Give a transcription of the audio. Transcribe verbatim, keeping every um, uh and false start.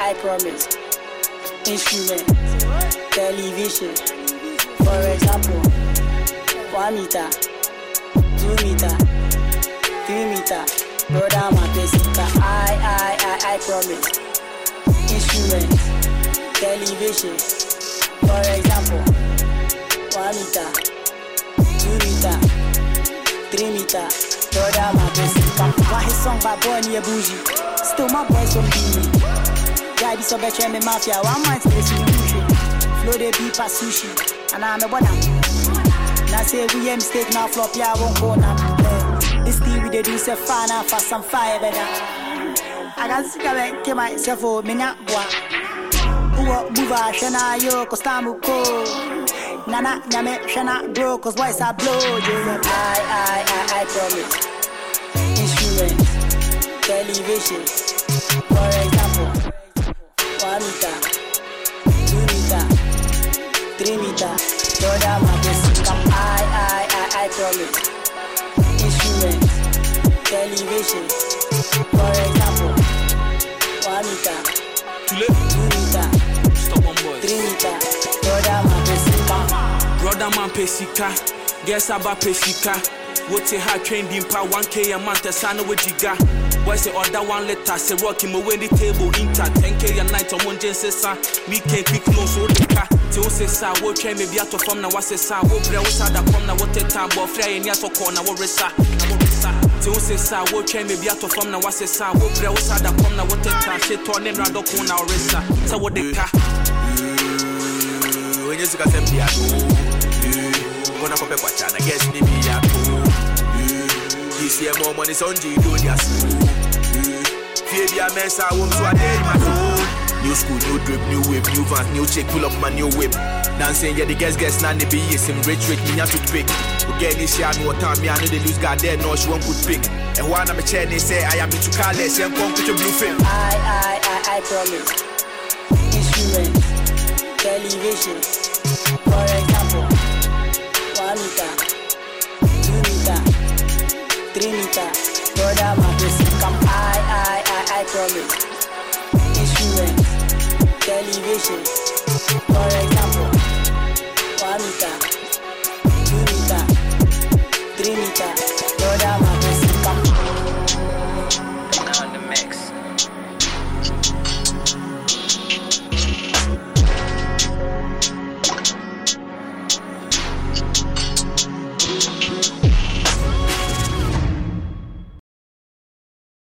I promise. Instrument, television. For example, one meter, two meter, three meter. Brother, my basic. I, I, I, I promise. Instrument, television. For example, one meter, two meter, three meter. Brother, my basic. Why his song by boy near bougie? Still my boys from B. Guy be so better me mafia. One man stays in the bush. Flow they beef as sushi. And I'm a bonam. Now say we a mistake now flop. Yeah, I won't go now. Uh, this thing we they do say fire now fast some fire better. I got sick of it. Keep myself for me not boy. Uwa buva shana yo kostamu ko. Nana nyame shana bro cause boys are blow. I I I I promise. Instrument, television. For example, one meter, two meter, three meter. Brother, my basic. I I I I promise. Instrument, television. For example, one meter, two meter, three meter. Brother, my basic. Brother, man, pesika. Guess about pesika. What's a hard train dimpa one K a month, a son with Giga. What's the other one letter? Say rock him away the table, inter ten K a night on one Jensen. We can't pick close all the car. Till say, sir, what train may be out of form now? What's a sound? What play was out of form now? What a time, but fly in your corner, what resa? Till say, sir, what train may be out of form now? What's a sound? What play was out of form now? What a time, shit on them, rather corner, or resa. So what the car? When you see a temple, when I come back, I guess maybe I this year more money on G do ya so. Baby, I mess I won't so I dare my soul. New school, new drip, new whip, new van, new chick, pull up my new whip. Dancing, yeah, the guest guest now they be yes, him rich rich, me not to pick. Again, this year no time, me I know they lose God there, no she won't put pick. And one of my chair they say I am in to call less, and come with your blue film. I I I I promise. Instrument, television. For example, one meter, two meter, three meter. Brother, my basic. I I I I promise. Instrument, television. For example, one meter, two meter, three meter.